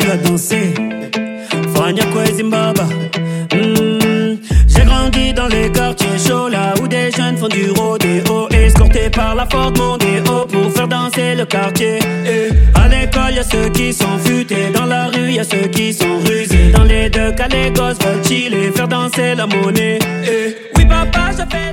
sortir à danser. Fania Zimbabwe. J'ai grandi dans les quartiers chauds, là où des jeunes font du rodéo, escortés par la Ford Mondeo pour faire danser le quartier. À l'école, y'a ceux qui sont futés, dans la rue, y'a ceux qui sont rusés. Dans les deux cas, les gosses veulent chiller, faire danser la monnaie. Oui, papa, je fais